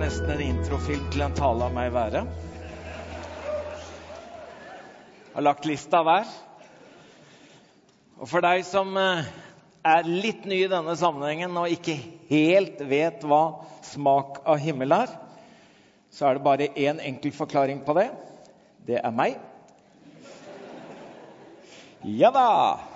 nesten en introfilm til en tale av meg være. Har lagt lista hver. Og for deg som er litt ny i denne sammenhengen og ikke helt vet hva smak av himmel er, så er det bare en enkel forklaring på det. Det er meg. Ja da!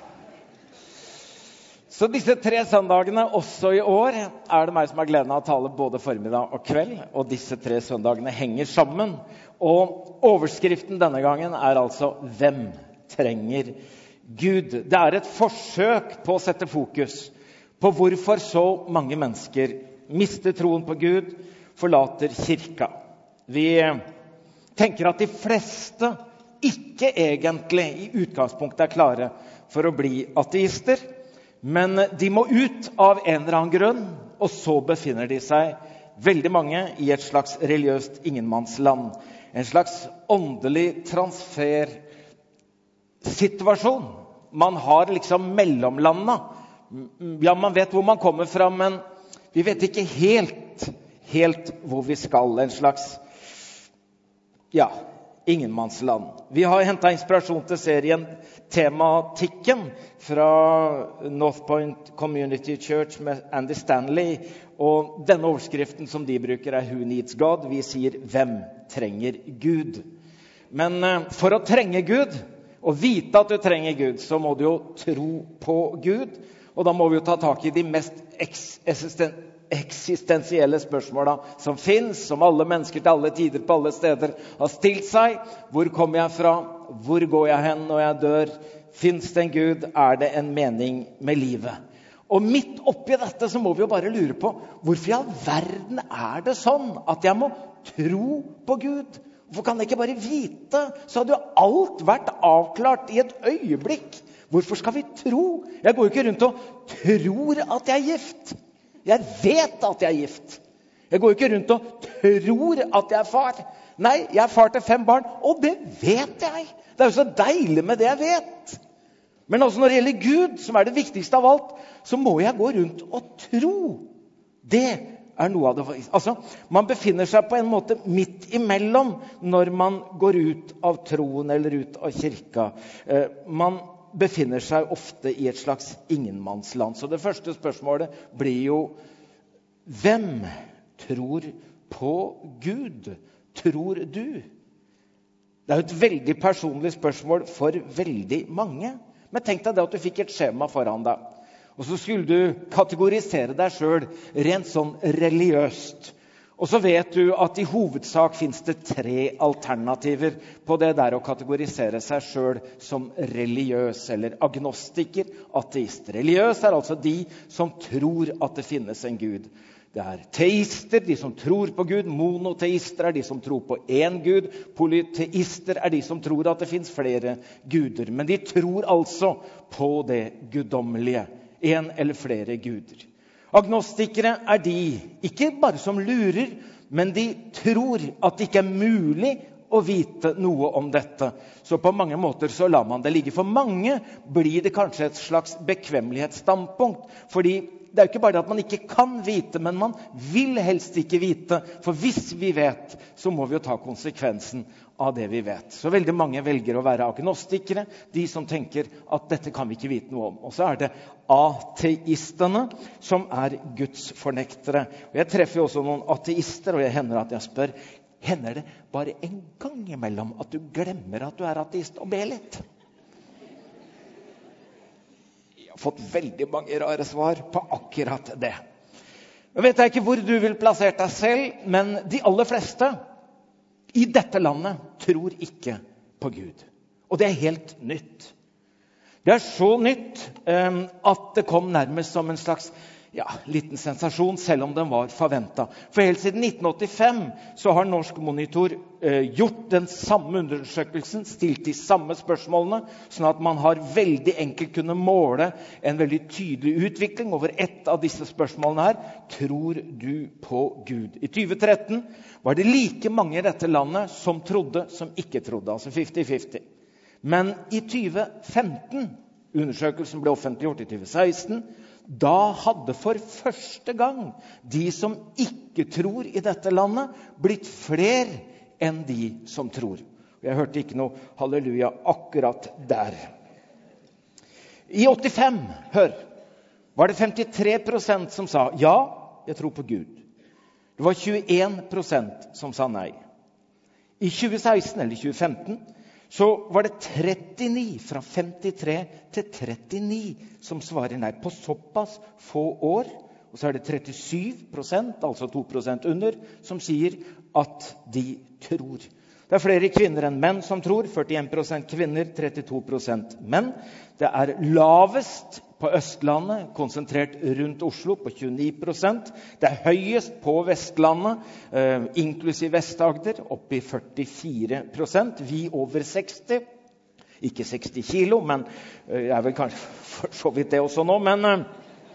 Så disse 3 søndagene, også i år, er det meg som har gleden av å tale både formiddag og kveld. Og disse 3 søndagene henger sammen. Og overskriften denne gangen er altså «Hvem trenger Gud?» Det er et forsøk på å sette fokus på hvorfor så mange mennesker mister troen på Gud, forlater kirka. Vi tenker at de fleste ikke egentlig i utgangspunktet er klare for å bli ateister, men de må ut av en eller annen grunn, og så befinner de seg, veldig mange, i et slags religiøst ingenmannsland. En slags åndelig transfersituasjon. Man har liksom mellomlandet. Ja, man vet hvor man kommer fra, men vi vet ikke helt hvor vi skal. En slags, ja, ingenmannsland. Vi har hentet inspirasjon til serien Tematikken fra North Point Community Church med Andy Stanley. Og denne overskriften som de bruker er Who Needs God? Vi sier Hvem trenger Gud? Men for å trenge Gud, og vite at du trenger Gud, så må du jo tro på Gud. Og da må vi jo ta tak i de mest eksistensielle spørsmålene som finnes, som alle mennesker til alle tider på alle steder har stilt seg. Hvor kommer jeg fra? Hvor går jeg hen når jeg dør? Finnes det en Gud? Er det en mening med livet? Og midt oppi dette så må vi jo bare lure på hvorfor i all verden er det sånn at jeg må tro på Gud? Hvorfor kan jeg ikke bare vite? Så hadde jo alt vært avklart i et øyeblikk. Hvorfor skal vi tro? Jeg går jo ikke rundt og tror at jeg er gift. Jeg vet at jeg er gift. Jeg går ikke rundt og tror at jeg er far. Nei, jeg er far til 5 barn, og det vet jeg. Det er jo så deilig med det jeg vet. Men også når det gjelder Gud, som er det viktigste av alt, så må jeg gå rundt og tro. Det er noe av det. Altså, man befinner seg på en måte midt imellom når man går ut av troen eller ut av kirka. Man befinner seg ofte i et slags ingenmannsland. Så det første spørsmålet blir jo, hvem tror på Gud? Tror du? Det er jo et veldig personlig spørsmål for veldig mange. Men tenk deg det at du fikk et skjema foran deg. Og så skulle du kategorisere deg selv rent sånn religiøst. Og så vet du at i hovedsak finnes det 3 alternativer på det der å kategorisere seg selv som religiøs eller agnostiker, ateist. Religiøs er altså de som tror at det finnes en Gud. Det er teister, de som tror på Gud. Monoteister er de som tror på en Gud. Polyteister er de som tror at det finnes flere guder. Men de tror altså på det guddommelige. En eller flere guder. Agnostikere er de, ikke bare som lurer, men de tror at det ikke er mulig å vite noe om dette. Så på mange måter så lar man det ligge. For mange blir det kanskje et slags bekvemmelighetsstandpunkt. Fordi det er jo ikke bare at man ikke kan vite, men man vil helst ikke vite. For hvis vi vet, så må vi jo ta konsekvensen av det vi vet. Så veldig mange velger å være agnostikere, de som tenker at dette kan vi ikke vite noe om. Og så er det ateistene som er Guds fornektere. Og jeg treffer jo også noen ateister, og jeg hender at jeg spør, hender det bare en gang imellom at du glemmer at du er ateist og ber litt? Jeg har fått veldig mange rare svar på akkurat det. Nå vet jeg ikke hvor du vil plassere deg selv, men de aller fleste i dette landet tror ikke på Gud. Og det er helt nytt. Det er så nytt at det kom nærmest som en slags liten sensasjon, selv om den var forventet. For helt siden 1985 så har Norsk Monitor gjort den samme undersøkelsen, stilt de samme spørsmålene, sånn at man har veldig enkelt kunne måle en veldig tydelig utvikling over ett av disse spørsmålene her. Tror du på Gud? I 2013 var det like mange i dette landet som trodde, som ikke trodde, altså 50-50. Men i 2015, undersøkelsen ble offentliggjort i 2016, Da hadde for første gang de som ikke tror i dette landet blitt flere enn de som tror. Jeg hørte ikke noe halleluja akkurat der. I 85, hør, var det 53% som sa ja, jeg tror på Gud. Det var 21% som sa nei. I 2016 eller 2015 så var det 39, fra 53 til 39 som svarer nei på såpass få år. Og så er det 37%, altså 2% under, som sier at de tror. Det er flere kvinner enn menn som tror, 41% kvinner, 32% menn. Det er lavest på Østlandet, konsentrert rundt Oslo på 29%. Det er høyest på Vestlandet, inklusiv Vest-Agder, oppe i 44%. Vi over 60, ikke 60 kilo, men jeg er vel kanskje for så vidt det også nå, men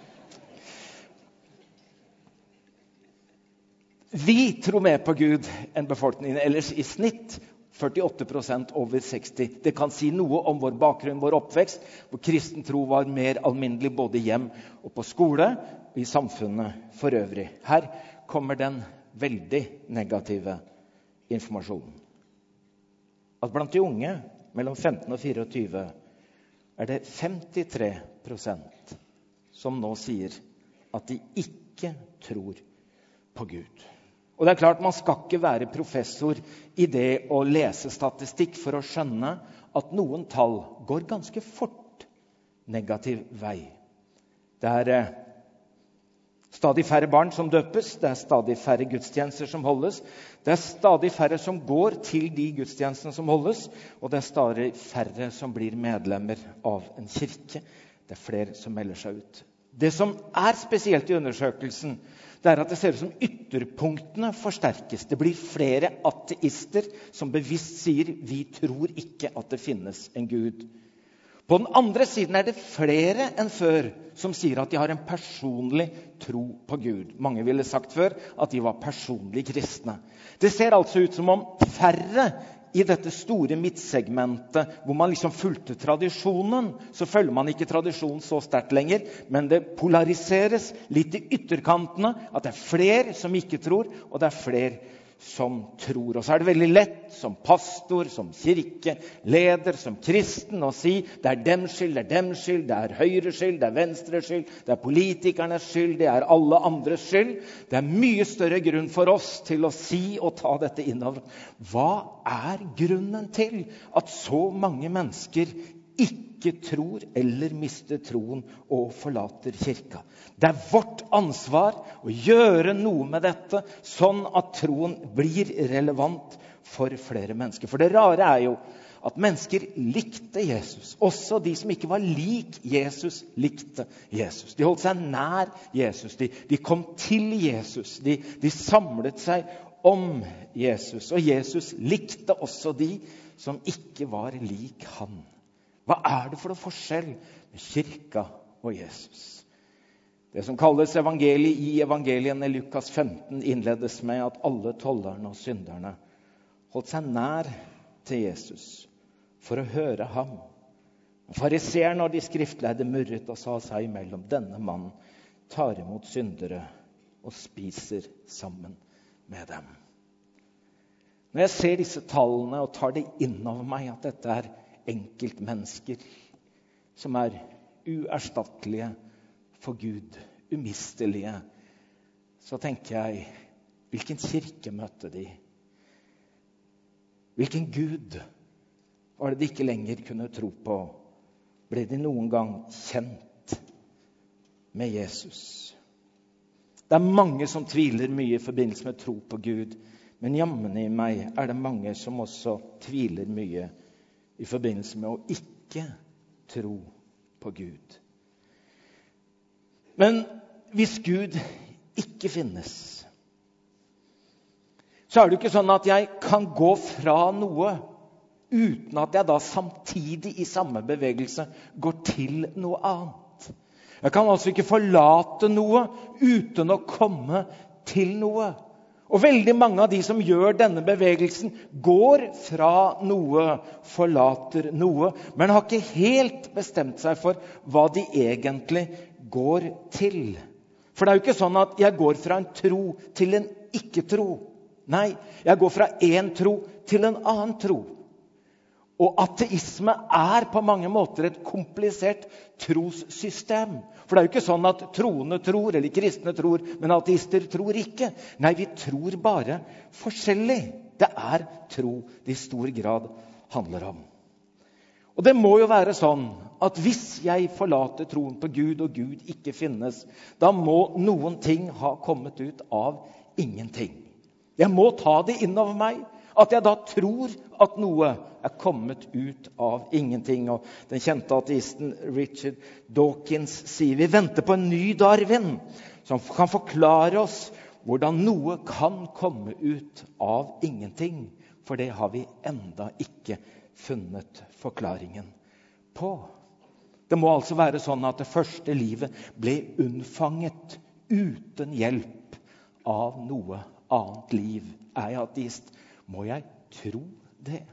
vi tror mer på Gud enn befolkningen ellers i snitt. 48% over 60. Det kan si noe om vår bakgrunn, vår oppvekst, hvor kristen tro var mer alminnelig både hjem og på skole, og i samfunnet for øvrig. Her kommer den veldig negative informasjonen. At blant de unge, mellom 15 og 24, er det 53% som nå sier at de ikke tror på Gud. Og det er klart, man skal ikke være professor i det å lese statistikk for å skjønne at noen tall går ganske fort negativ vei. Det er stadig færre barn som døpes, det er stadig færre gudstjenester som holdes, det er stadig færre som går til de gudstjenestene som holdes, og det er stadig færre som blir medlemmer av en kirke. Det er flere som melder seg ut. Det som er spesielt i undersøkelsen, det er at det ser ut som ytterpunktene forsterkes. Det blir flere ateister som bevisst sier vi tror ikke at det finnes en Gud. På den andre siden er det flere enn før som sier at de har en personlig tro på Gud. Mange ville sagt før at de var personlig kristne. Det ser altså ut som om færre i dette store midtsegmentet, hvor man liksom fulgte tradisjonen, så følger man ikke tradisjonen så sterkt lenger, men det polariseres litt i ytterkantene, at det er flere som ikke tror, og det er flere som tror. Og så er det veldig lett som pastor, som kirkeleder, som kristen å si det er dems skyld, det er dems skyld, det er Høyres skyld, det er Venstres skyld, det er politikernes skyld, det er alle andres skyld. Det er mye større grunn for oss til å si og ta dette innover. Hva er grunnen til at så mange mennesker ikke tror eller mister troen og forlater kirka? Det er vårt ansvar å gjøre noe med dette, sånn at troen blir relevant for flere mennesker. For det rare er jo at mennesker likte Jesus. Også de som ikke var lik Jesus, likte Jesus. De holdt seg nær Jesus. De kom til Jesus. De samlet seg om Jesus. Og Jesus likte også de som ikke var lik han. Hva er det for noe forskjell med kirka og Jesus? Det som kalles evangeliet i evangeliene Lukas 15 innledes med at alle tollerne og synderne holdt seg nær til Jesus for å høre ham. Fariseerne og de skriftlærde murret og sa seg imellom, denne mannen tar imot syndere og spiser sammen med dem. Når jeg ser disse tallene og tar det inn over meg at dette er enkeltmennesker som er uerstattelige for Gud, umistelige, så tenker jeg, hvilken kirke møtte de? Hvilken Gud var det de ikke lenger kunne tro på? Ble de noen gang kjent med Jesus? Det er mange som tviler mye i forbindelse med tro på Gud, men jammen i meg er det mange som også tviler mye i forbindelse med å ikke tro på Gud. Men hvis Gud ikke finnes, så er det ikke sånn at jeg kan gå fra noe uten at jeg da samtidig i samme bevegelse går til noe annet. Jeg kan altså ikke forlate noe uten å komme til noe. Og veldig mange av de som gjør denne bevegelsen går fra noe, forlater noe, men har ikke helt bestemt seg for hva de egentlig går til. For det er jo ikke sånn at jeg går fra en tro til en ikke-tro. Nei, jeg går fra en tro til en annen tro. Og ateisme er på mange måter et komplisert trossystem. For det er jo ikke sånn at troende tror, eller kristne tror, men ateister tror ikke. Nei, vi tror bare forskjellig. Det er tro det i stor grad handler om. Og det må jo være sånn at hvis jeg forlater troen på Gud, og Gud ikke finnes, da må noen ting ha kommet ut av ingenting. Jeg må ta det inn over meg, at jeg da tror at noe er kommet ut av ingenting. Og den kjente ateisten Richard Dawkins sier, vi venter på en ny Darwin, som kan forklare oss hvordan noe kan komme ut av ingenting. For det har vi enda ikke funnet forklaringen på. Det må altså være sånn at det første livet ble unnfanget uten hjelp av noe annet liv. Er jeg ateist? Må jeg tro det?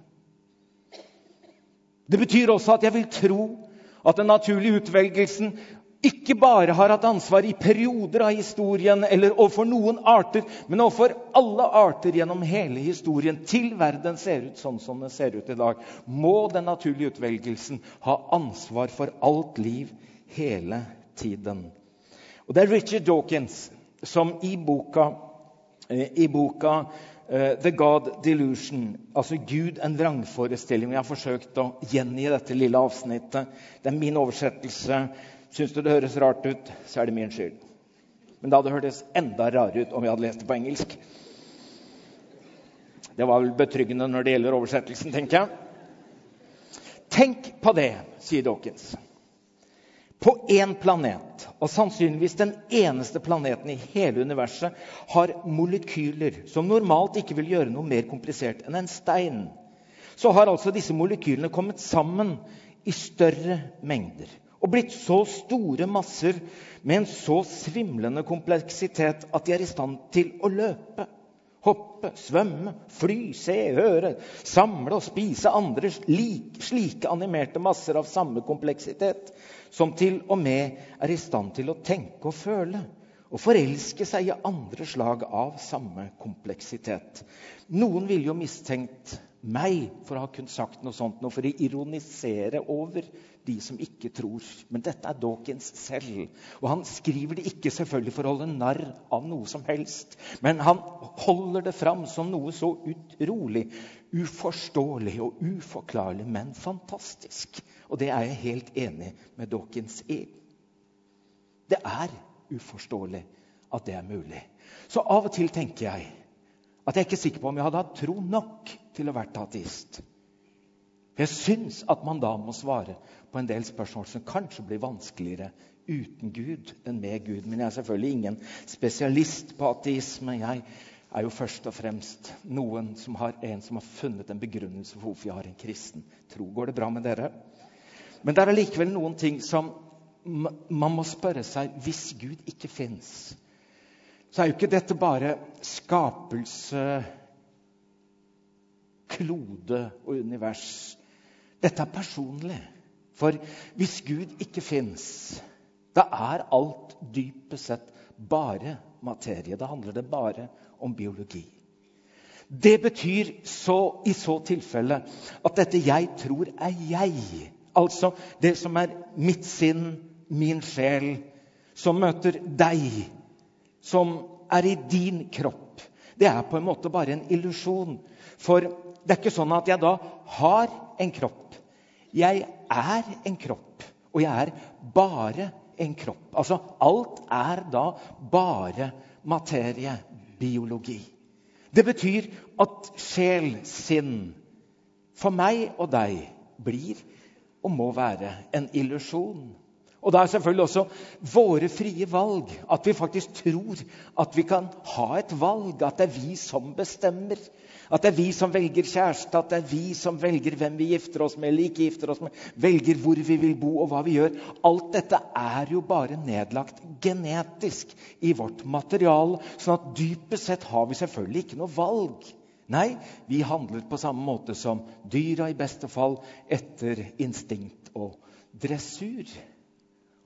Det betyr også at jeg vil tro at den naturlige utvelgelsen ikke bare har hatt ansvar i perioder av historien eller overfor noen arter, men overfor alle arter gjennom hele historien til verden ser ut sånn som den ser ut i dag. Må den naturlige utvelgelsen ha ansvar for alt liv hele tiden. Og det er Richard Dawkins som i boka The God Delusion, altså Gud en vrangforestilling. Jeg har forsøkt å gjengi dette lille avsnittet. Det er min oversettelse. Synes du det høres rart ut, så er det min skyld. Men det hadde hørtes enda rarere ut om jeg hadde lest det på engelsk. Det var vel betryggende når det gjelder oversettelsen, tenker jeg. Tenk på det, sier Dawkins. På en planet, og sannsynligvis den eneste planeten i hele universet, har molekyler som normalt ikke vil gjøre noe mer komplisert enn en stein. Så har altså disse molekylene kommet sammen i større mengder og blitt så store masser med en så svimlende kompleksitet at de er i stand til å løpe, hoppe, svømme, fly, se, høre, samle og spise andre slike animerte masser av samme kompleksitet, som til og med er i stand til å tenke og føle, og forelske seg i andre slag av samme kompleksitet. Noen vil jo mistenkt meg for å ha kunnet sagt noe sånt, for å ironisere over de som ikke tror. Men dette er Dawkins selv, og han skriver det ikke selvfølgelig for å holde narr av noe som helst, men han holder det fram som noe så utrolig, uforståelig og uforklarlig, men fantastisk. Og det er jeg helt enig med Dawkins i. Det er uforståelig at det er mulig. Så av og til tenker jeg at jeg er ikke sikker på om jeg hadde hatt tro nok til å være ateist. Jeg synes at man da må svare på en del spørsmål som kanskje blir vanskeligere uten Gud enn med Gud. Men jeg er selvfølgelig ingen spesialist på ateisme. Jeg er jo først og fremst noen som har funnet en begrunnelse for hvorfor jeg har en kristen tro. Går det bra med dere? Men det er likevel noen ting som man må spørre seg. Hvis Gud ikke finnes, så er jo ikke dette bare skapelse, klode og univers. Dette er personlig. For hvis Gud ikke finnes, da er alt dypest sett bare materie. Da handler det bare om biologi. Det betyr i så tilfelle at dette jeg tror er jeg. Altså det som er mitt sinn, min sjel, som møter deg, som er i din kropp. Det er på en måte bare en illusjon. For det er ikke sånn at jeg da har en kropp. Jeg er en kropp, og jeg er bare en kropp. Altså alt er da bare materie, biologi. Det betyr at sjel, sinn, for meg og deg blir og må være en illusjon. Og det er selvfølgelig også våre frie valg, at vi faktisk tror at vi kan ha et valg, at det er vi som bestemmer, at det er vi som velger kjæreste, at det er vi som velger hvem vi gifter oss med eller ikke gifter oss med, velger hvor vi vil bo og hva vi gjør. Alt dette er jo bare nedlagt genetisk i vårt material, sånn at dypest sett har vi selvfølgelig ikke noe valg. Nei, vi handler på samme måte som dyra i beste fall etter instinkt og dressur.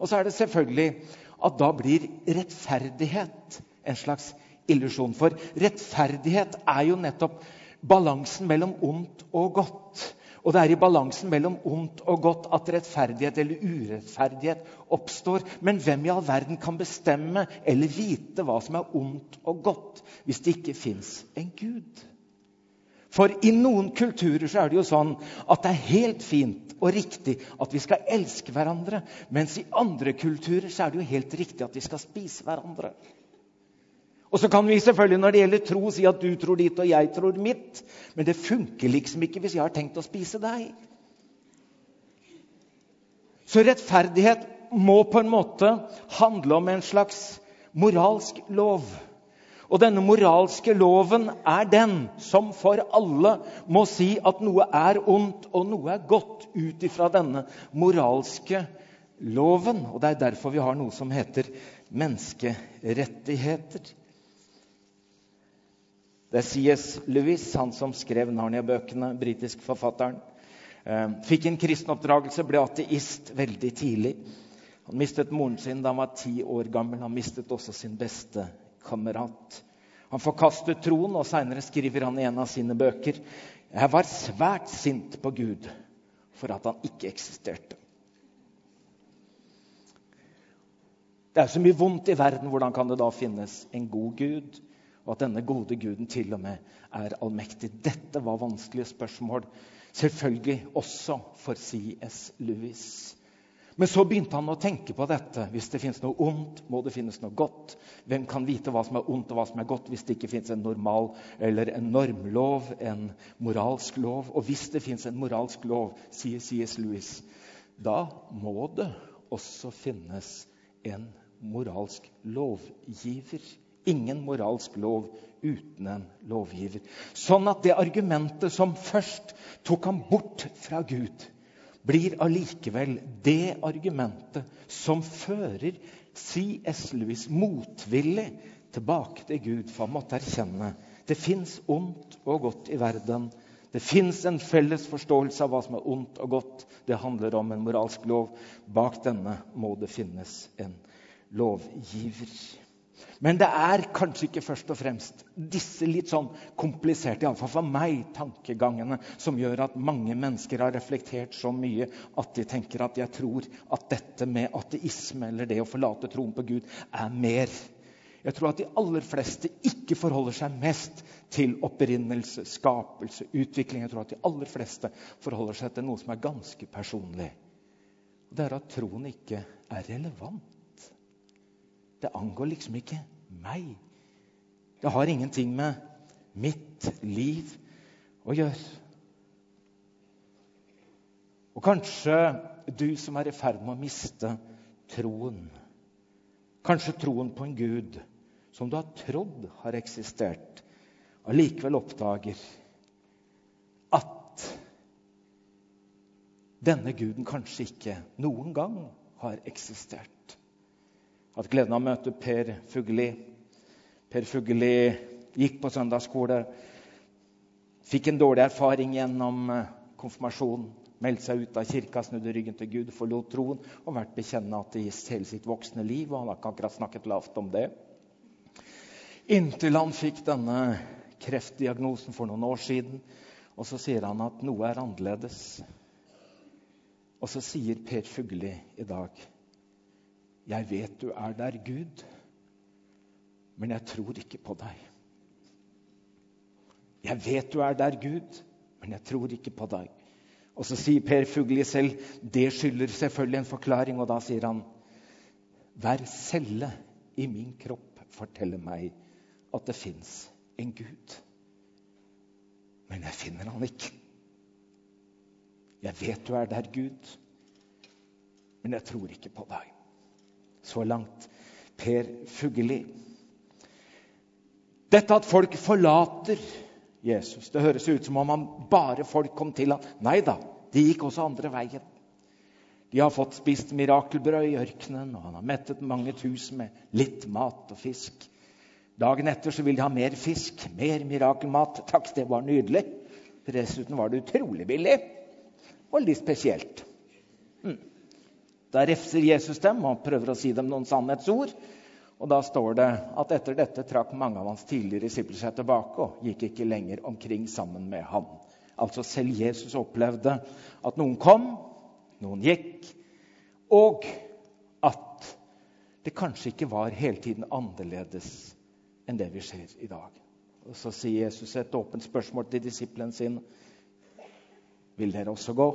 Og så det selvfølgelig at da blir rettferdighet en slags illusjon. For rettferdighet jo nettopp balansen mellom ondt og godt. Og det i balansen mellom ondt og godt at rettferdighet eller urettferdighet oppstår. Men hvem i all verden kan bestemme eller vite hva som ondt og godt, hvis det ikke finnes en Gud? For i noen kulturer så det jo sånn at det helt fint og riktig at vi skal elske hverandre, mens i andre kulturer så det jo helt riktig at vi skal spise hverandre. Og så kan vi selvfølgelig når det gjelder tro si at du tror ditt og jeg tror mitt, men det funker liksom ikke hvis jeg har tenkt å spise deg. Så rettferdighet må på en måte handle om en slags moralsk lov. Og denne moralske loven den som for alle må si at noe ondt og noe godt ut ifra denne moralske loven. Og det derfor vi har noe som heter menneskerettigheter. Det C.S. Lewis, han som skrev Narnia-bøkene, britisk forfatteren. Fikk en kristenoppdragelse, ble ateist veldig tidlig. Han mistet moren sin da han var 10 år gammel. Han mistet også sin beste kamerat. Han forkastet troen, og senere skriver han i en av sine bøker: «Jeg var svært sint på Gud for at han ikke eksisterte.» Det så mye vondt i verden, hvordan kan det da finnes en god Gud? Og at denne gode Guden til og med allmektig. Dette var vanskelige spørsmål, selvfølgelig også for C.S. Lewis. Men så begynte han å tenke på dette. Hvis det finnes noe ondt, må det finnes noe godt. Hvem kan vite hva som ondt og hva som godt, hvis det ikke finnes en normal eller en normlov, en moralsk lov? Og hvis det finnes en moralsk lov, sier C.S. Lewis, da må det også finnes en moralsk lovgiver. Ingen moralsk lov uten en lovgiver. Sånn at det argumentet som først tok ham bort fra Gud, blir allikevel det argumentet som fører C.S. Lewis motvillig tilbake til Gud, for han måtte erkjenne det finnes ondt og godt i verden. Det finnes en felles forståelse av hva som ondt og godt. Det handler om en moralsk lov. Bak denne må det finnes en lovgiver. Men det kanskje ikke først og fremst disse litt sånn kompliserte, i alle fall for meg, tankegangene, som gjør at mange mennesker har reflektert så mye at de tenker at jeg tror at dette med ateisme eller det å forlate troen på Gud mer. Jeg tror at de aller fleste ikke forholder seg mest til opprinnelse, skapelse, utvikling. Jeg tror at de aller fleste forholder seg til noe som ganske personlig. Og det at troen ikke relevant. Det angår liksom ikke meg. Det har ingenting med mitt liv å gjøre. Og kanskje du som i ferd med å miste troen, kanskje troen på en Gud som du har trodd har eksistert, og likevel oppdager at denne Guden kanskje ikke noen gang har eksistert. Jeg hadde gleden av å møte Per Fugelli. Per Fugelli gikk på søndagsskole, fikk en dårlig erfaring gjennom konfirmasjon, meldte seg ut av kirka, snudde ryggen til Gud, forlot troen og vært bekjennende ateist hele sitt voksne liv, og han har ikke akkurat snakket lavt om det. Inntil han fikk denne kreftdiagnosen for noen år siden, og så sier han at noe annerledes. Og så sier Per Fugelli i dag: jeg vet du der, Gud, men jeg tror ikke på deg. Jeg vet du der, Gud, men jeg tror ikke på deg. Og så sier Per Fugelli selv, det skylder selvfølgelig en forklaring, og da sier han: hver celle i min kropp forteller meg at det finnes en Gud. Men jeg finner han ikke. Jeg vet du der, Gud, men jeg tror ikke på deg. Så langt Per Fugelli. Dette at folk forlater Jesus, det høres ut som om han bare folk kom til han. Nei da, de gikk også andre veien. De har fått spist mirakelbrød i ørkenen, og han har mettet mange tusen med litt mat og fisk. Dagen etter så vil de ha mer fisk, mer mirakelmat. Takk, det var nydelig. Dessuten var det utrolig billig, og litt spesielt. Da refser Jesus dem og prøver å si dem noen sannhetsord. Og da står det at etter dette trakk mange av hans tidligere disipler seg tilbake og gikk ikke lenger omkring sammen med ham. Altså selv Jesus opplevde at noen kom, noen gikk, og at det kanskje ikke var hele tiden annerledes enn det vi ser i dag. Og så sier Jesus et åpent spørsmål til disiplene sine. Vil dere også gå?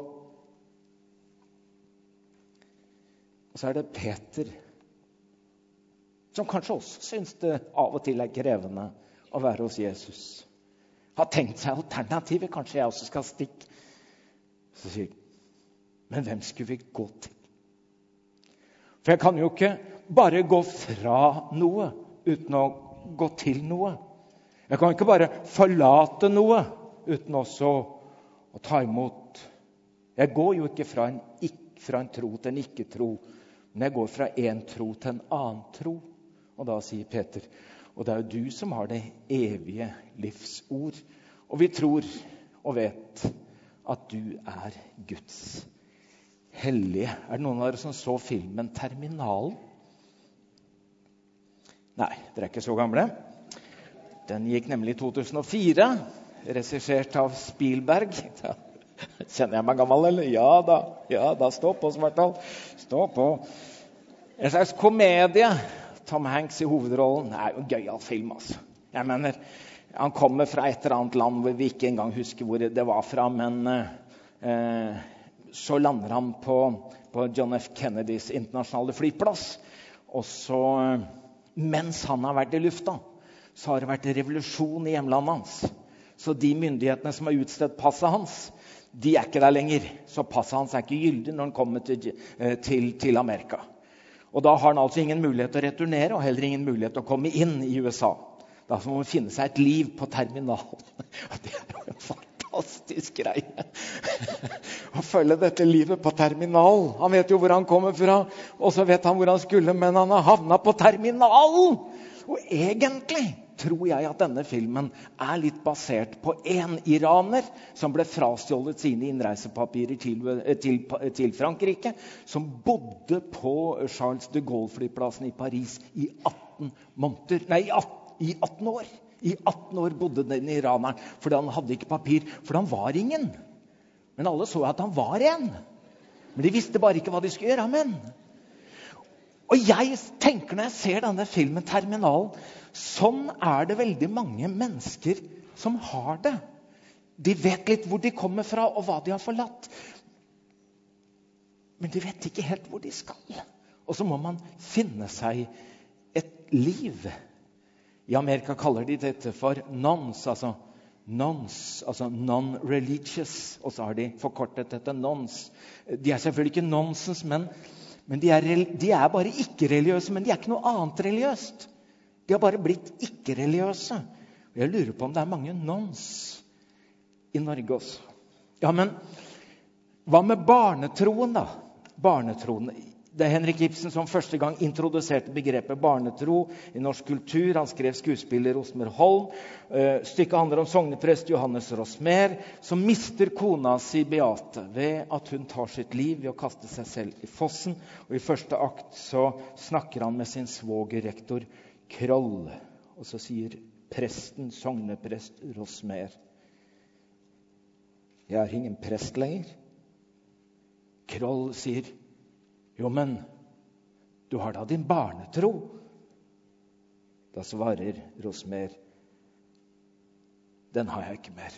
Og så er det Peter, som kanskje også synes det av og til er krevende å være hos Jesus. Har tenkt seg alternativet, kanskje jeg også skal stikke. Så sier jeg, men hvem skulle vi gå til? For jeg kan jo ikke bare gå fra noe uten å gå til noe. Jeg kan ikke bare forlate noe uten også å ta imot. Jeg går jo ikke fra en tro til en ikke-tro, men jeg går fra en tro til en annen tro. Og da sier Peter, og det er jo du som har det evige livsord. Og vi tror og vet at du er Guds hellige. Er det noen av dere som så filmen Terminalen? Nei, dere er ikke så gamle. Den gikk nemlig i 2004, regissert av Spielberg. Kjenner jeg meg gammel, eller? Ja da, stå på, Svartdal. Stå på. En slags komedie. Tom Hanks i hovedrollen er jo en gøyal film, altså. Jeg mener, han kommer fra et eller annet land hvor vi ikke engang husker hvor det var fra, men så lander han på John F. Kennedys internasjonale flyplass. Og så, mens han har vært i lufta, så har det vært revolusjon i hjemlandet hans. Så de myndighetene som har utstedt passet hans, de er ikke der lenger. Så passet hans er ikke gyldig når han kommer til Amerika. Og da har han altså ingen mulighet til å returnere, og heller ingen mulighet til å komme inn i USA. Da må man finne seg et liv på terminalen. Og det er jo en fantastisk greie. Å følge dette livet på terminal. Han vet jo hvor han kommer fra, og så vet han hvor han skulle, men han har havnet på terminalen. Og egentlig tror jeg at denne filmen er litt basert på en iraner som ble frastjålet sine innreisepapirer til Frankrike, som bodde på Charles de Gaulle-flyplassen i Paris i 18 år. I 18 år bodde den iraneren, fordi han hadde ikke papir, for han var ingen. Men alle så at han var en. Men de visste bare ikke hva de skulle gjøre med han. Og jeg tenker når jeg ser denne filmen Terminalen, sånn er det veldig mange mennesker som har det. De vet litt hvor de kommer fra og hva de har forlatt. Men de vet ikke helt hvor de skal. Og så må man finne seg et liv. I Amerika kaller de dette for nons, altså non-religious. Og så har de forkortet dette nons. De er selvfølgelig ikke nonsens, men de er bare ikke-religiøse, men de er ikke noe annet religiøst. De har bare blitt ikke-religiøse. Og jeg lurer på om det er mange nons i Norge også. Ja, men hva med barnetroen da? Barnetroen. Det er Henrik Ibsen som første gang introduserte begrepet barnetro i norsk kultur. Han skrev skuespiller Rosmer Holm. Stykket handler om sogneprest Johannes Rosmer, som mister kona si Beate ved at hun tar sitt liv ved å kaste seg selv i fossen. Og i første akt så snakker han med sin svogerrektor Kroll. Og så sier presten, sogneprest Rosmer, jeg er ingen prest lenger. Kroll sier, jo, men du har da din barnetro. Da svarer Rosmer, den har jeg ikke mer.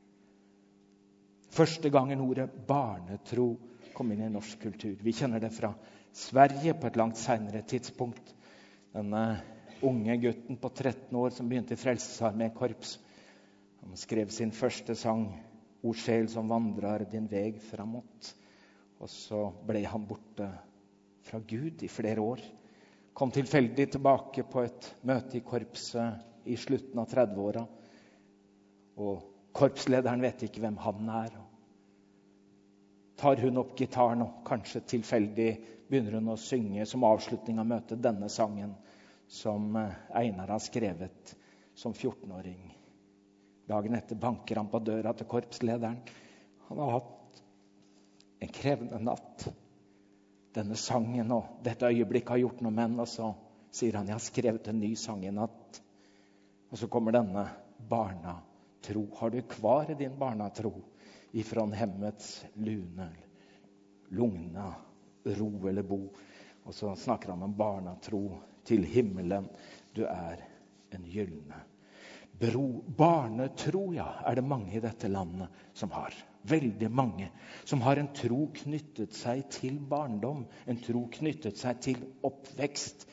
Første gangen ordet barnetro kom inn i norsk kultur. Vi kjenner det fra Sverige på et langt senere tidspunkt. Denne unge gutten på 13 år som begynte i Frelsesarmé-korps. Han skrev sin første sang, O sjel som vandrer din veg framåt. Og så ble han borte fra Gud i flere år. Kom tilfeldig tilbake på et møte i korpset i slutten av 30-åra. Og korpslederen vet ikke hvem han er. Tar hun opp gitaren og kanskje tilfeldig begynner hun å synge som avslutning av møtet denne sangen som Einar har skrevet som 14-åring. Dagen etter banker han på døra til korpslederen. Han har hatt en krevende natt. denne sangen og dette øyeblikket har gjort noe med henne. Og så sier han, jeg har skrevet en ny sang i natt. Og så kommer denne barnatro. Har du kvar din barnatro ifrån hemmets lune, lugna, ro eller bo? Og så snakker han om barnatro til himmelen. Du en gyllene bro. Barnetro, ja, det mange i dette landet som har. Veldig mange som har en tro knyttet seg til barndom, en tro knyttet seg til oppvekst.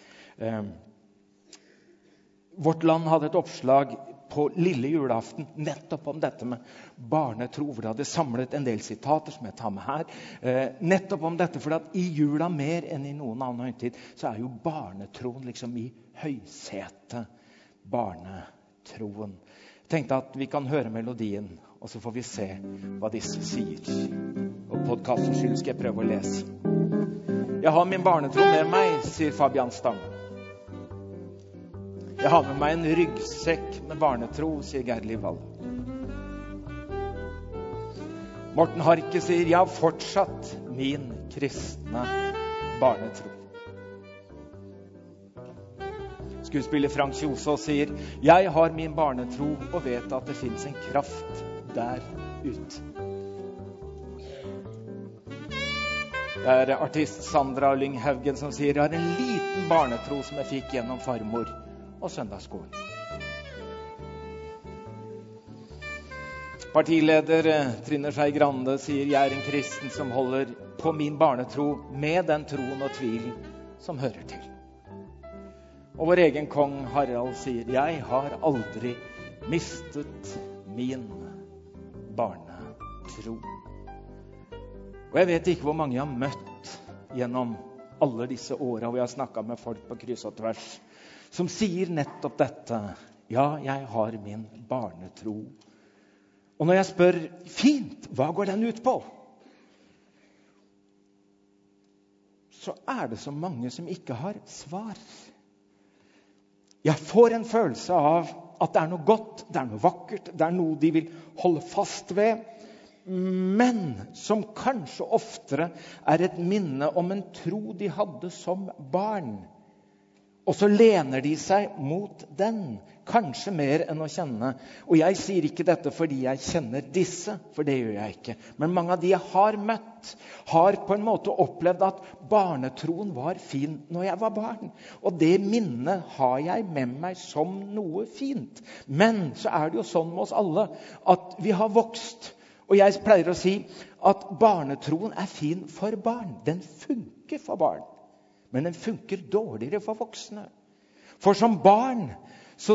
Vårt Land hadde et oppslag på lille julaften nettopp om dette med barnetro, hvor de hadde samlet en del sitater som jeg tar med her. Nettopp om dette, for at i jula mer enn i noen annen høytid, så jo barnetroen liksom i høysetet. Barnetroen. Jeg tenkte at vi kan høre melodien, og så får vi se hva disse sier. Og podcastens skyld skal jeg prøve å lese. Jeg har min barnetro med meg, sier Fabian Stang. Jeg har med meg en ryggsekk med barnetro, sier Gerli Wall. Morten Harke sier, jeg har fortsatt min kristne barnetro. Skuespiller Frank Kjosås sier, jeg har min barnetro og vet at det finnes en kraft der ute. Det artist Sandra Lynghaugen som sier, jeg har en liten barnetro som jeg fikk gjennom farmor og søndagsskolen. Partileder Trine Skei Grande sier, jeg en kristen som holder på min barnetro med den troen og tvilen som hører til. Og vår egen kong Harald sier, jeg har aldri mistet min barnetro. Og jeg vet ikke hvor mange jeg har møtt gjennom alle disse årene, hvor jeg har snakket med folk på kryss og tvers, som sier nettopp dette. Ja, jeg har min barnetro. Og når jeg spør, fint, hva går den ut på? Så det så mange som ikke har svar. Jeg får en følelse av at det noe godt, det noe vakkert, det noe de vil holde fast ved, men som kanskje oftere et minne om en tro de hadde som barn. Og så lener de seg mot den, kanskje mer enn å kjenne. Og jeg sier ikke dette fordi jeg kjenner disse, for det gjør jeg ikke. Men mange av de jeg har møtt, har på en måte opplevd at barnetroen var fin når jeg var barn. Og det minnet har jeg med meg som noe fint. Men så det jo sånn med oss alle at vi har vokst. Og jeg pleier å si at barnetroen fin for barn. Den funker for barn. Men den funker dårligere for voksne. For som barn så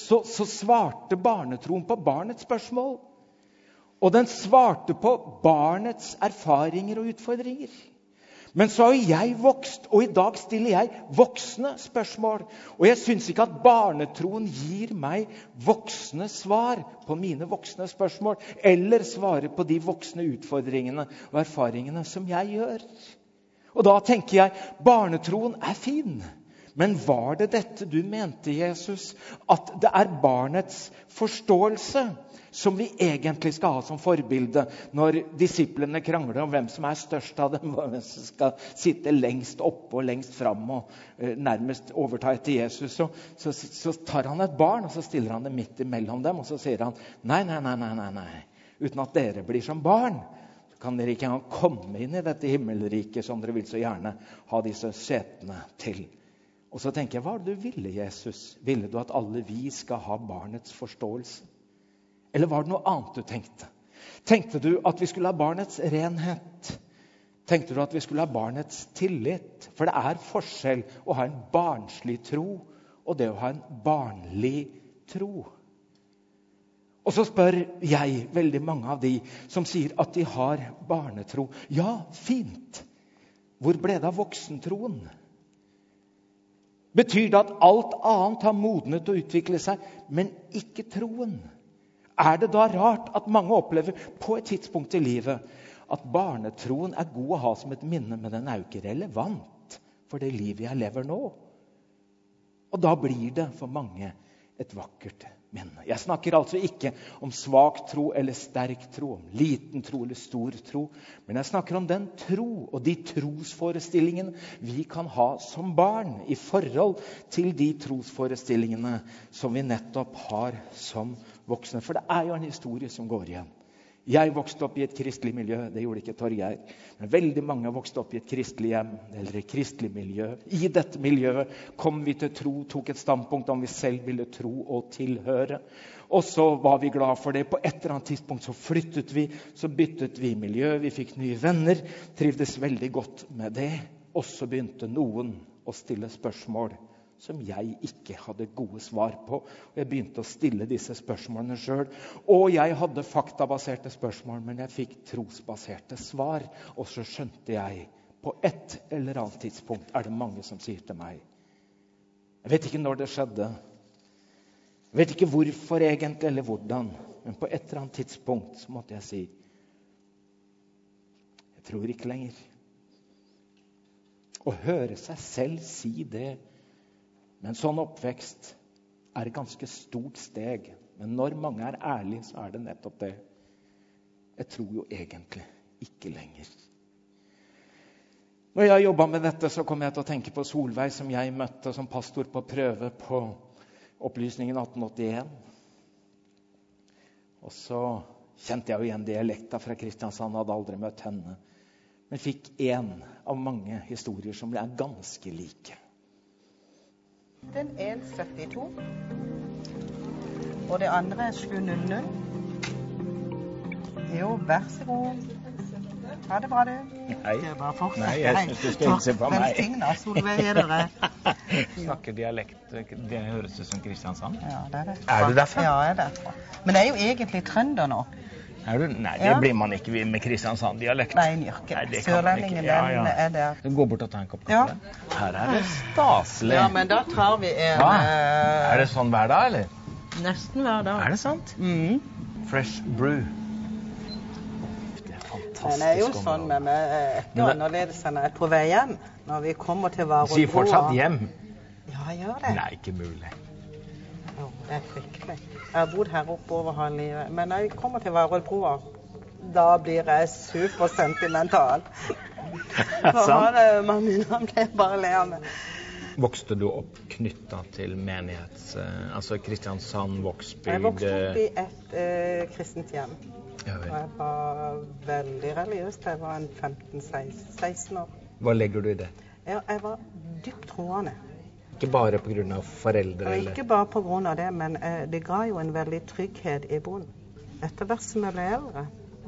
svarte barnetroen på barnets spørsmål. Og den svarte på barnets erfaringer og utfordringer. Men så har jeg vokst, og i dag stiller jeg voksne spørsmål. Og jeg synes ikke at barnetroen gir meg voksne svar på mine voksne spørsmål, eller svarer på de voksne utfordringene og erfaringene som jeg gjør. Og da tenker jeg, barnetroen fin. Men var det dette du mente, Jesus? At det barnets forståelse som vi egentlig skal ha som forbilde når disiplene krangler om hvem som størst av dem, og hvem som skal sitte lengst oppe og lengst frem og nærmest overta etter Jesus. Så tar han et barn, og så stiller han det midt imellom dem, og så sier han, nei. Uten at dere blir som barn, kan dere ikke engang komme inn i dette himmelriket som dere vil så gjerne ha disse setene til. Og så tenker jeg, hva du ville, Jesus? Ville du at alle vi skal ha barnets forståelse? Eller var det noe annet du tenkte? Tenkte du at vi skulle ha barnets renhet? Tenkte du at vi skulle ha barnets tillit? For det forskjell å ha en barnslig tro og det å ha en barnlig tro. Og så spør jeg veldig mange av de som sier at de har barnetro. Ja, fint. Hvor ble det av voksentroen? Betyr det at alt annet har modnet og utviklet seg, men ikke troen? Det da rart at mange opplever på et tidspunkt i livet at barnetroen god å ha som et minne, men den jo ikke relevant for det livet jeg lever nå? Og da blir det for mange et vakkert min. Jeg snakker altså ikke om svak tro eller sterk tro, om liten tro eller stor tro, men jeg snakker om den tro og de trosforestillingene vi kan ha som barn i forhold til de trosforestillingene som vi nettopp har som voksne. For det er jo en historie som går igjen. Jeg vokste opp i et kristelig miljø, det gjorde ikke Torgeir, men veldig mange vokste opp i et kristelig hjem, eller et kristelig miljø. I dette miljøet kom vi til tro, tok et standpunkt om vi selv ville tro og tilhøre. Og så var vi glad for det. På et eller annet tidspunkt så flyttet vi, så byttet vi miljø, vi fikk nye venner, trivdes veldig godt med det. Og så begynte noen å stille spørsmål som jeg ikke hadde gode svar på. Og jeg begynte å stille disse spørsmålene selv. Og jeg hadde faktabaserte spørsmål, men jeg fikk trosbaserte svar. Og så skjønte jeg, på et eller annet tidspunkt er det mange som sier til meg, jeg vet ikke når det skjedde, jeg vet ikke hvorfor egentlig eller hvordan, men på et eller annet tidspunkt så måtte jeg si, jeg tror ikke lenger. Å høre seg selv si det, men sånn oppvekst er et ganske stort steg. Men når mange er ærlige, så er det nettopp det. Jeg tror jo egentlig ikke lenger. Når jeg jobbet med dette, så kom jeg til å tenke på Solveig, som jeg møtte som pastor på prøve på opplysningen 1881. Og så kjente jeg jo igjen dialekta fra Kristiansand, hadde aldri møtt henne. Men fikk en av mange historier som er ganske like. Den 172, og det andre er 700. Jo, vær så god. Ha det bra, du. Nei, Det er bare fortsatt. nei, jeg synes du skal hilse på meg. Velsigna, Solveig er dere. Snakker dialekt, det høres ut som Kristiansand. Ja, det er det. Er du derfra? Ja, jeg er derfra. Men jeg er jo egentlig trønder nå. Er du? Nei, det Ja. blir man ikke med Kristiansand-dialekt. Nei, en yrke. Nei, det kan man ikke. Sørlendingen, Ja, ja. den er der. Gå bort og ta en kopp Ja. kaffe. Her er det staselig. Ja, men da tar vi en... Hva? Er det sånn hver dag, eller? Nesten hver dag. Er det sant? Mhm. Fresh brew. Det er fantastisk. Den er jo område. sånn med meg ikke Men det- annerledes enn jeg er på vei hjem. Når vi kommer til Varoddbroa. Sier fortsatt hjem. Ja, jeg gjør det. Nei, ikke mulig. Jo, det er fryktelig. Jeg har bodd her oppe over halve livet. Men når jeg kommer til Varoddbroa, da blir jeg supersentimental. Man ble bare le av meg. Vokste du opp knyttet til altså Kristiansand, Vågsbygd? Jeg vokste opp i et kristent hjem. Ja, Og vel. jeg var veldig religiøs da jeg var en 15-16 år. Hva legger du i det? Ja, jeg var dypt troende. Ikke bare på grunn av foreldre? Og Eller? ikke bare på grunn av det, men det ga jo en veldig trygghet i bunnen. Etter hvert som jeg ble eldre,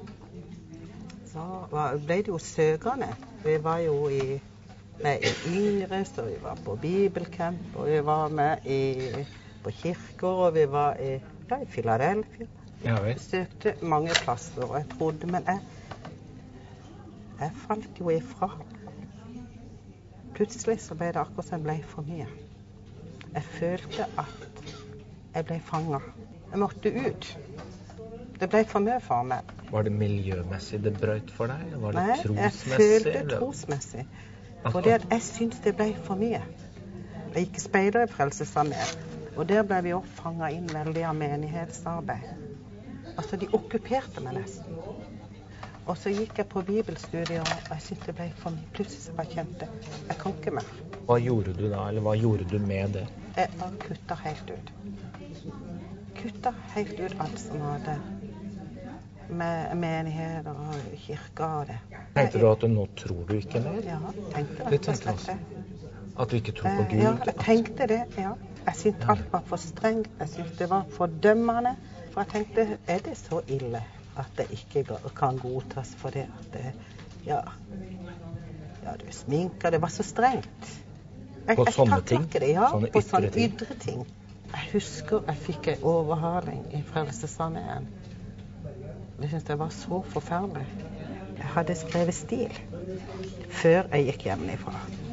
så ble det jo søkende. Vi var jo med i yngre, så vi var på bibelcamp, og vi var med på kirker, og vi var i Philadelphia. Ja, vel. Jeg søkte mange plasser, og jeg trodde, men jeg falt jo ifra. Plutselig så ble det akkurat som det ble for mye. Jeg følte at jeg ble fanget. Jeg måtte ut. Det ble for mye for meg. Var det miljømessig det brøt for deg? Eller var det Nei, jeg trosmessig? følte eller? trosmessig. Fordi at jeg syntes det ble for mye. Jeg gikk speider i Frelsesarmeen, og der ble vi også fanget inn veldig av menighetsarbeid. Altså, de okkuperte meg nesten. Og så gikk jeg på bibelstudier, og jeg syntes det ble for mye. Plutselig så bare kjente jeg kan ikke mer. Hva gjorde du da, eller hva gjorde du med det? Jeg bare kuttet helt ut. Kuttet helt ut alt som hadde med menigheter og kirker og det. Tenkte du at nå tror du ikke mer? Ja, tenkte Det rett og tenkte jeg slett også. det. At du ikke tror på Gud? Ja, jeg tenkte det, ja. Jeg syntes alt var for strengt, jeg syntes det var for dømmende. For jeg tenkte, er det så ille at det ikke kan godtas for det at det, ja, du sminker, det var så strengt. På sånne taklet ting? ikke det, ja, Sånne på sånne ytre ting? ydre ting. Jeg husker jeg fikk en overhaling i Frelsesarmeen. Jeg syntes det var så forferdelig. Jeg hadde skrevet stil før jeg gikk hjemmefra.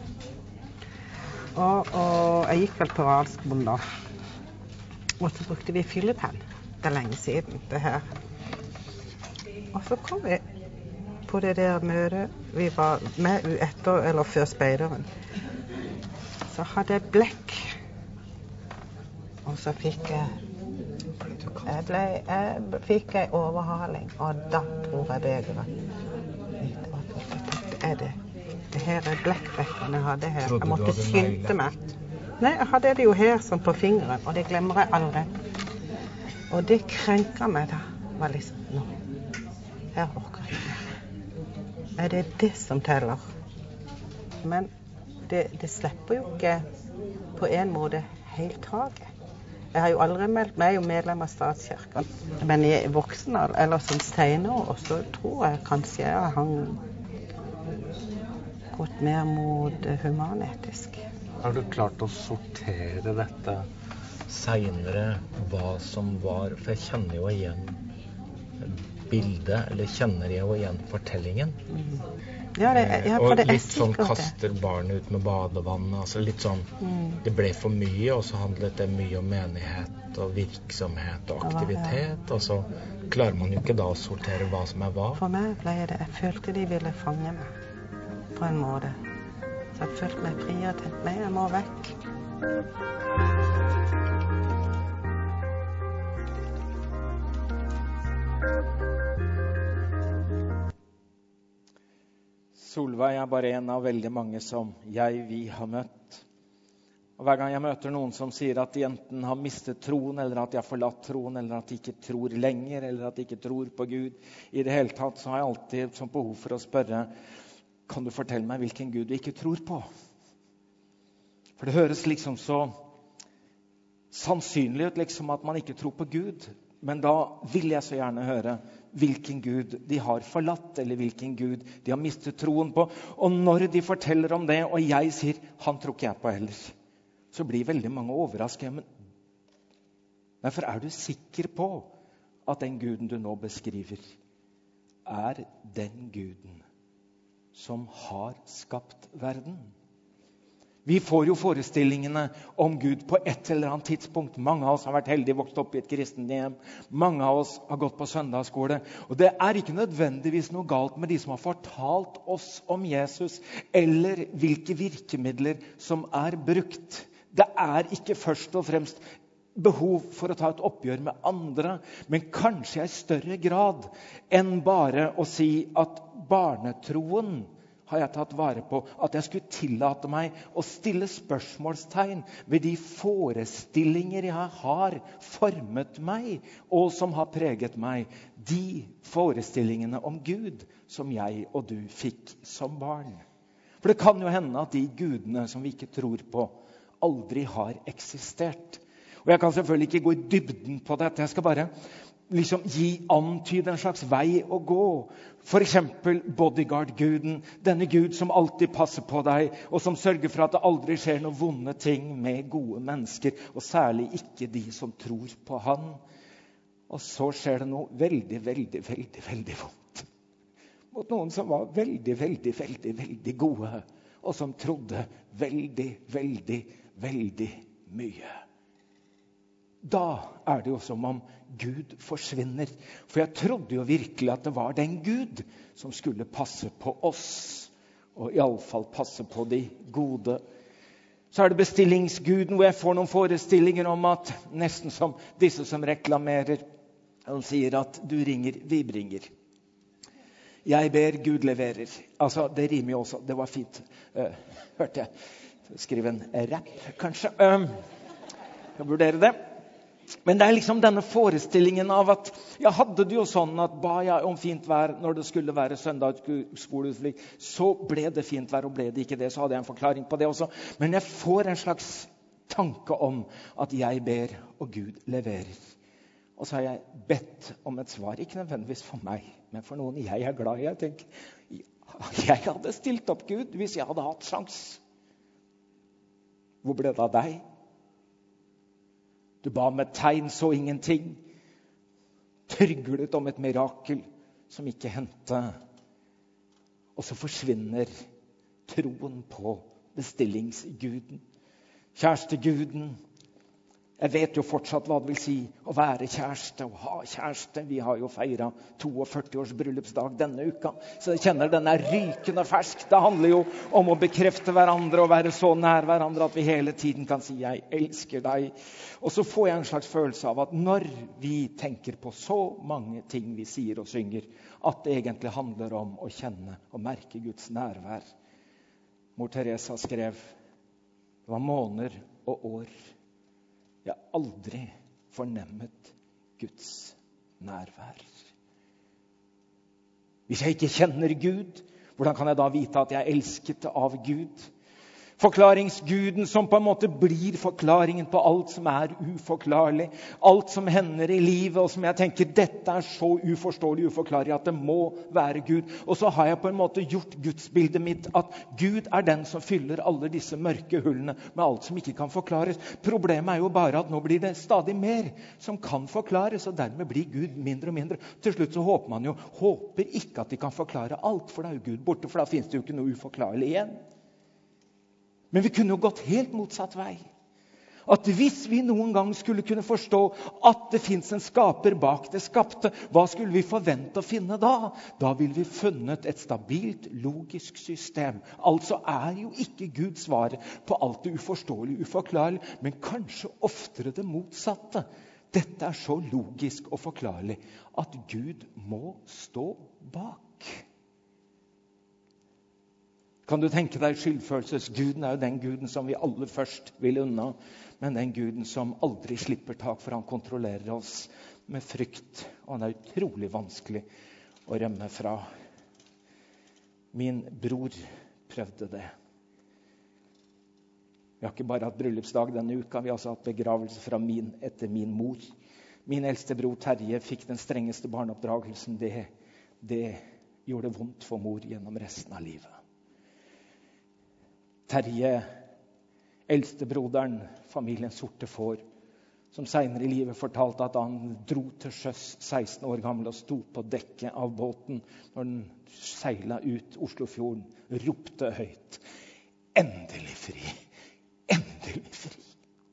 Og jeg gikk vel på realskolen da. Og så brukte vi fyllepenn. Det er lenge siden, det her. Og så kom vi på det der møtet. Vi var med etter eller før speideren. Så hadde jeg blekk. Og så fikk jeg Jeg fikk en overhaling, og da tror jeg begeret mitt var fullt. Jeg tenkte, det her blekkflekkene jeg hadde her. Jeg måtte skynde meg. Nei, jeg hadde det jo her sånn på fingeren, og det glemmer jeg aldri. Og det krenket meg da. Var liksom, nå, her orker jeg ikke. Det det som teller? Men det slipper jo ikke på en måte helt taget. Jeg har jo aldri meldt meg, jeg er jo medlem av statskirken. Men i voksen alder, eller som senere, og så tror jeg kanskje jeg har gått mer mot humanetisk. Har du klart å sortere dette senere, hva som var? For jeg kjenner jo igjen bildet, eller kjenner jeg jo igjen fortellingen. Ja, og litt sånn kaster barnet ut med badevannet, altså litt sånn, det ble for mye, og så handlet det mye om menighet og virksomhet og aktivitet, og så klarer man jo ikke da å sortere hva som hva. For meg ble det, jeg følte de ville fange meg, på en måte. Så jeg følte meg fri og tenkte, nei, jeg må vekk. Solveig er bare en av veldig mange som vi har møtt. Og hver gang jeg møter noen som sier at de enten har mistet troen, eller at de har forlatt troen, eller at de ikke tror lenger, eller at de ikke tror på Gud i det hele tatt, så har jeg alltid som behov for å spørre, kan du fortelle meg hvilken Gud du ikke tror på? For det høres liksom så sannsynlig ut liksom at man ikke tror på Gud, men da vil jeg så gjerne høre hvilken Gud de har forlatt, eller hvilken Gud de har mistet troen på. Og når de forteller om det, og jeg sier, han tror ikke jeg på heller, så blir veldig mange overrasket. Men derfor er du sikker på at den Guden du nå beskriver, er den Guden som har skapt verden? Vi får jo forestillingene om Gud på et eller annet tidspunkt. Mange av oss har vært heldige, vokst opp i et kristent hjem. Mange av oss har gått på søndagsskole. Og det er ikke nødvendigvis noe galt med de som har fortalt oss om Jesus, eller hvilke virkemidler som er brukt. Det er ikke først og fremst behov for å ta et oppgjør med andre, men kanskje i større grad enn bare å si at barnetroen har jeg tatt vare på, at jeg skulle tillate meg å stille spørsmålstegn ved de forestillinger jeg har formet meg, og som har preget meg, de forestillingene om Gud som jeg og du fikk som barn. For det kan jo hende at de gudene som vi ikke tror på, aldri har eksistert. Og jeg kan selvfølgelig ikke gå i dybden på dette, jeg skal bare antyde en slags vei å gå. For eksempel bodyguard-guden, denne Gud som alltid passer på deg, og som sørger for at det aldri skjer noen vonde ting med gode mennesker, og særlig ikke de som tror på han. Og så skjer det noe veldig, veldig, veldig, veldig vondt. Mot noen som var veldig, veldig, veldig, veldig gode, og som trodde veldig, veldig, veldig mye. Da er det jo som om Gud forsvinner. For jeg trodde jo virkelig at det var den Gud som skulle passe på oss, og i alle fall passe på de gode. Så er det bestillingsguden, hvor jeg får noen forestillinger om at nesten som disse som reklamerer, og sier at du ringer, vi bringer. Jeg ber, Gud leverer. Altså, det rimer jo også, det var fint. Hørte jeg skrive en rap, kanskje? Jeg vurderer det. Men det er liksom denne forestillingen av at jeg hadde det jo sånn at ba jeg om fint vær når det skulle være søndagsskole, så ble det fint vær, og ble det ikke det, så hadde jeg en forklaring på det også. Men jeg får en slags tanke om at jeg ber, og Gud leverer. Og så har jeg bedt om et svar, ikke nødvendigvis for meg, men for noen jeg er glad i. Jeg tenker, jeg hadde stilt opp Gud hvis jeg hadde hatt sjans. Hvor ble det av deg? Du ba om et tegn, så ingenting. Tryglet om et mirakel som ikke hendte. Og så forsvinner troen på bestillingsguden. Kjæresteguden. Jeg vet jo fortsatt hva det vil si å være kjæreste og ha kjæreste. Vi har jo feiret 42 års bryllupsdag denne uka, så jeg kjenner den er rykende fersk. Det handler jo om å bekrefte hverandre og være så nær hverandre at vi hele tiden kan si «Jeg elsker deg». Og så får jeg en slags følelse av at når vi tenker på så mange ting vi sier og synger, at det egentlig handler om å kjenne og merke Guds nærvær. Mor Teresa skrev, det var måneder og år. Jeg har aldri fornemmet Guds nærvær. Hvis jeg ikke kjenner Gud, hvordan kan jeg da vite at jeg er elsket av Gud? Forklaringsguden som på en måte blir forklaringen på alt som er uforklarlig. Alt som hender i livet, og som jeg tenker, dette er så uforståelig, uforklarlig at det må være Gud. Og så har jeg på en måte gjort gudsbildet mitt at Gud er den som fyller alle disse mørke hullene med alt som ikke kan forklares. Problemet er jo bare at nå blir det stadig mer som kan forklares, og dermed blir Gud mindre og mindre. Til slutt så håper man jo, håper ikke at de kan forklare alt, for da er jo Gud borte, for da finnes det jo ikke noe uforklarlig igjen. Men vi kunne jo gått helt motsatt vei. At hvis vi noen gang skulle kunne forstå at det finnes en skaper bak det skapte, hva skulle vi forvente å finne da? Da ville vi funnet et stabilt, logisk system. Altså er jo ikke Gud svaret på alt det uforståelige, uforklarlige, men kanskje oftere det motsatte. Dette er så logisk og forklarlig at Gud må stå bak. Kan du tenke deg skyldfølelsesguden er jo den guden som vi aller først vil unna, men den guden som aldri slipper tak, for han kontrollerer oss med frykt, og han er utrolig vanskelig å rømme fra. Min bror prøvde det. Vi har ikke bare hatt bryllupsdag denne uka, vi har også hatt begravelse etter min mor. Min eldste bror Terje fikk den strengeste barneoppdragelsen. Det gjorde vondt for mor gjennom resten av livet. Terje, eldstebroderen, familiens sorte får, som senere i livet fortalte at han dro til sjøs 16 år gammel og sto på dekket av båten når den seilet ut Oslofjorden, ropte høyt, endelig fri, endelig fri.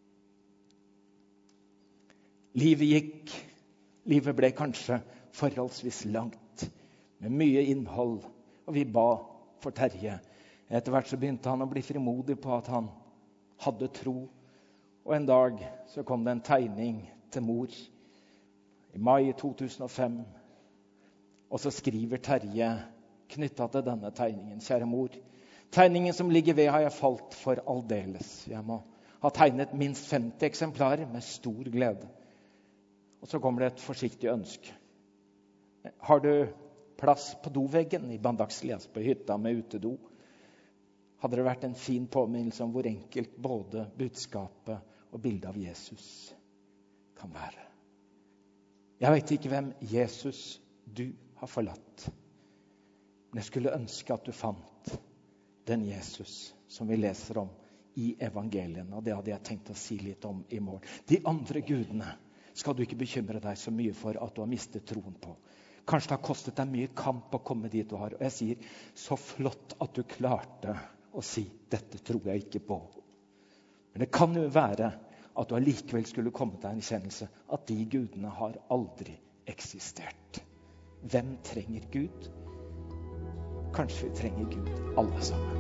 Livet gikk, livet ble kanskje forholdsvis langt, med mye innhold, og vi ba for Terje. Etter hvert så begynte han å bli frimodig på at han hadde tro. Og en dag så kom det en tegning til mor i mai 2005. Og så skriver Terje knyttet til denne tegningen, kjære mor. Tegningen som ligger ved har jeg falt for aldeles. Jeg må ha tegnet minst 50 eksemplarer med stor glede. Og så kommer det et forsiktig ønske. Har du plass på doveggen i Bandakslias på hytta med utedo? Hadde det vært en fin påminnelse om hvor enkelt både budskapet og bildet av Jesus kan være. Jeg vet ikke hvem Jesus du har forlatt, men jeg skulle ønske at du fant den Jesus som vi leser om i evangeliene, og det hadde jeg tenkt å si litt om i morgen. De andre gudene skal du ikke bekymre deg så mye for at du har mistet troen på. Kanskje det har kostet deg mye kamp å komme dit du har, og jeg sier, så flott at du klarte og si, dette tror jeg ikke på. Men det kan jo være at du allikevel skulle komme til en kjennelse at de gudene har aldri eksistert. Hvem trenger Gud? Kanskje vi trenger Gud alle sammen.